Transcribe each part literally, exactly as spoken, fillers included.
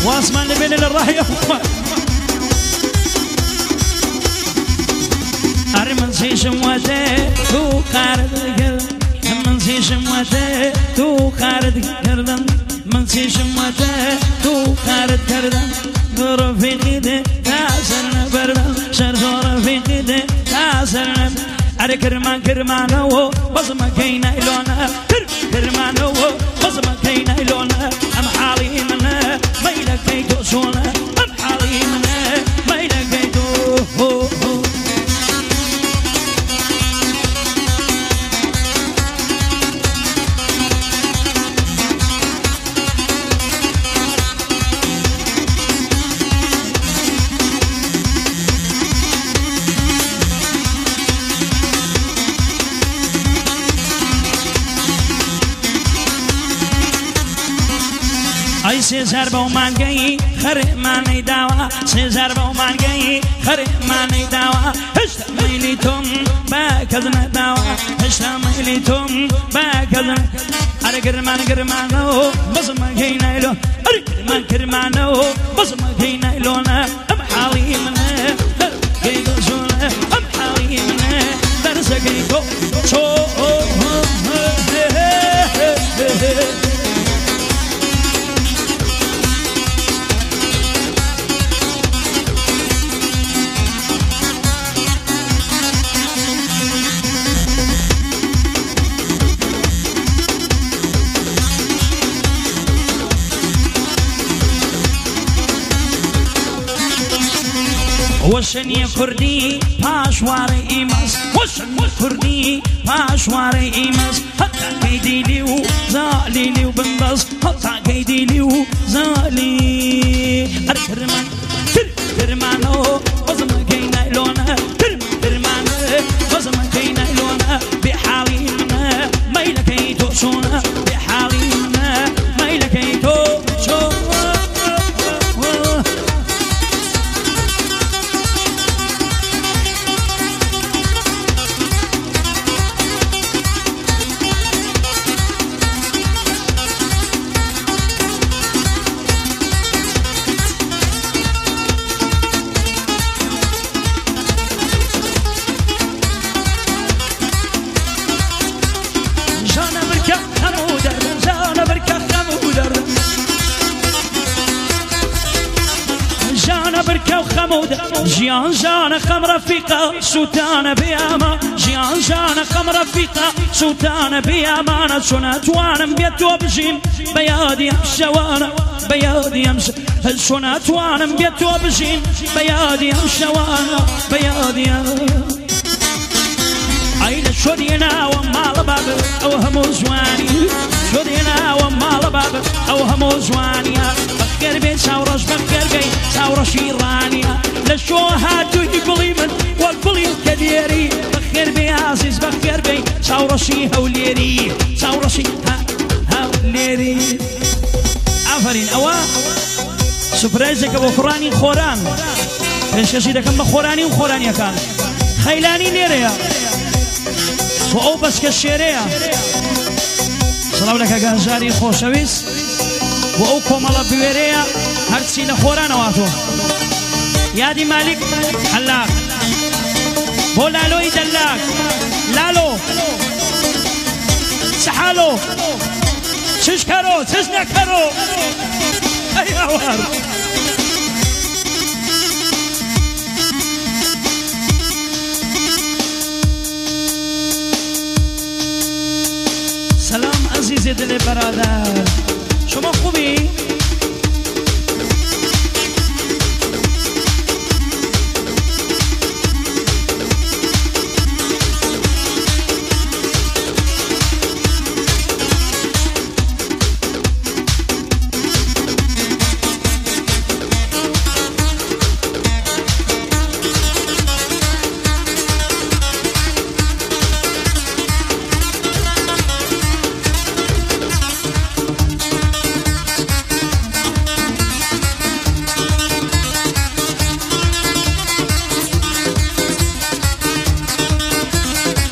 واسمان بين الراحي أرمن سيشم وده تو قارد كردن من سيشم وده تو قارد كردن من سيشم وده تو قارد كردن رفيقي ده تاسرنا بردن شرزو رفيقي ده تاسرنا أري كرمان كرمانو بزما كينا إلونا كرمانو بزما كينا إلونا أم حالي منا ميلا كيتو سونا أم حالي منا ميلا كيتو أي سيزار بومان جاي خرق ماني داوا سيزار بومان جاي خرق ماني داوا هشتا ميليتم باكذنا داوا هشتا ميليتم باكذنا أري كرمان كرمانو بس ما كينا إلو أري كرمان كرمانو بس ما كينا إلونا أم حالي منه كيدو سونا أم حالي منه درسا كيدو شو وشني كردي باشوار إيماس وشني كردي باشوار إيماس حتى كيدي ليو زالي ليو بنبس حتى كيدي ليو زالي أركرمان كرمانو وزما كينا إلونا كرمانو وزما كينا إلونا بحالي منا ميلا كيتو سونا بحالي منا ميلا كيتو سونا جيان جانا خم رفيقة سوتانا بياما جيان جانا خم رفيقة سوتانا بياما سنات وانا بيتو بجيم بيادي امشوانا بيادي امش سنات وانا بيتو بجيم بيادي امشوانا بيادي عيد شدينا ومال باب او همو زواني شدينا ومال باب او همو زواني بخير بين ساورش بخير بين ساورش ايرانيا لشو هاتو يقولي من والقولي كديري بخير بين عزيز بخير بين ساورشي هوليري ساورشي هوليري عفرين اوا سبرايزك ابو فراني خوران پێشکەشی دەکەم بە خۆرانی و خۆرانیەکان خەیلانی لێرەیە و ئەو بەسکە شێرەیە سڵاو لە کەگەنجاری خۆشەویست و ئەو کۆمەڵە بوێرەیە هەرچی لە خۆرانەواتۆ یادی مالیک حەلاق بۆ لالۆی دەلاک لالۆ سەحالۆ چش کەرۆ چش نەکەرۆ ئەی هاوار سلام عزیز دل برادر شما خوبی؟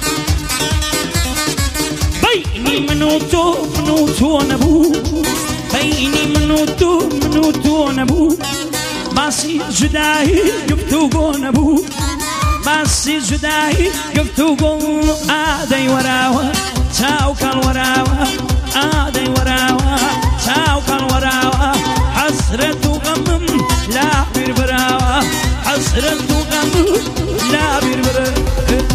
منو تو منو تو نبود بيني من وتو من وتو نبو باسي جداي قفتو نبو باسي جداي قفتو آدي وراوا تاو كان وراوا آدي وراوا تاو كان وراوا حسرة غم لا بربراوا حسرة غم لا بربراوا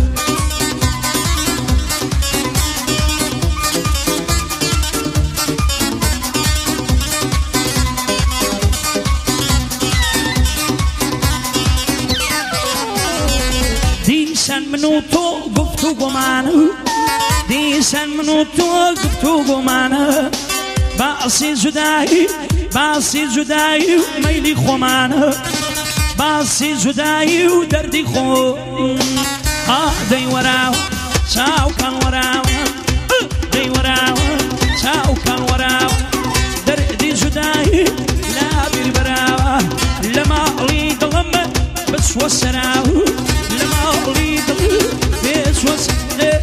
ديسان منو تو قفتو قمانا ديسان منو تو قفتو قمانا باسي جداي باسي جداي ميلي خمانا باسي جداي ودردي خو آدي وراو شاو كان وراو دي وراو شاو كان وراو دردي جداي لا بالبراو لما أريد غم بس وسراو لما أريد بس وسراو